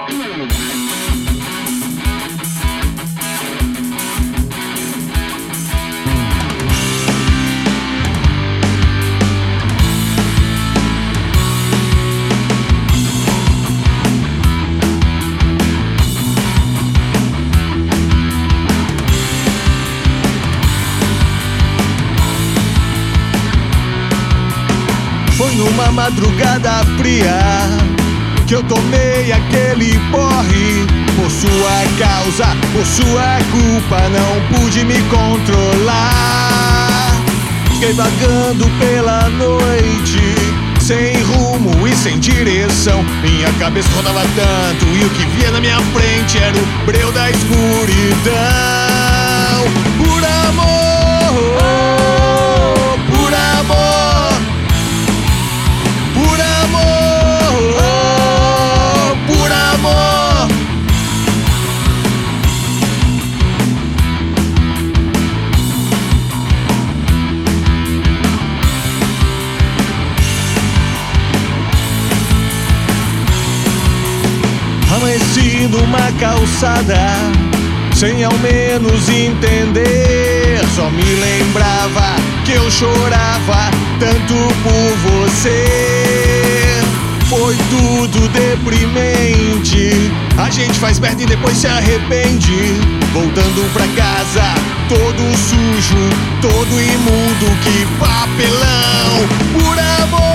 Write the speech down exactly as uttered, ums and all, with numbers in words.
Foi numa madrugada fria que eu tomei aquele porre. Por sua causa, por sua culpa, não pude me controlar. Fiquei vagando pela noite, sem rumo e sem direção. Minha cabeça rodava tanto e o que via na minha frente era o breu da escuridão. Por amor, por amor, por amor, por amor. Amanheci numa calçada, sem ao menos entender. Só me lembrava que eu chorava tanto por você. Foi tudo deprimente. A gente faz merda e depois se arrepende. Voltando pra casa, todo sujo, todo imundo, que papelão. Por amor,